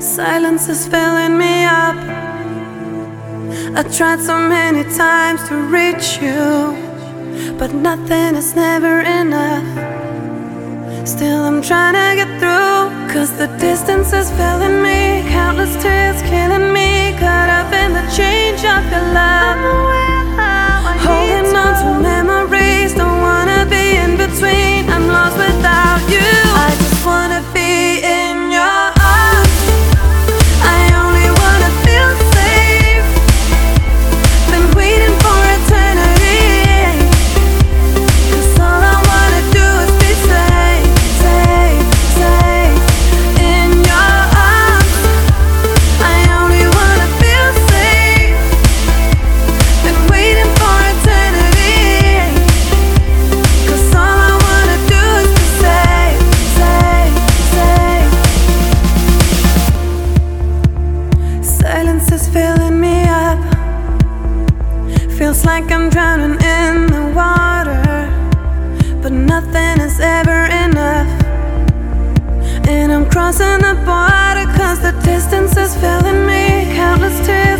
Silence is filling me up. I tried so many times to reach you, but nothing is never enough. Still I'm trying to get through, 'cause the distance is filling me. Countless tears killing me, caught up in the change of your love. Holding on to memories, don't wanna be in between. I'm lost without you. I just wanna be in your arms. I only wanna feel safe. Been waiting for eternity, 'cause all I wanna do is be safe, safe, safe in your arms. I only wanna feel safe. Been waiting for eternity, 'cause all I wanna do is be safe, safe, safe. Silence is filling me up. Feels like I'm drowning in the water, but nothing is ever enough. And I'm crossing the border, 'cause the distance is filling me. Countless tears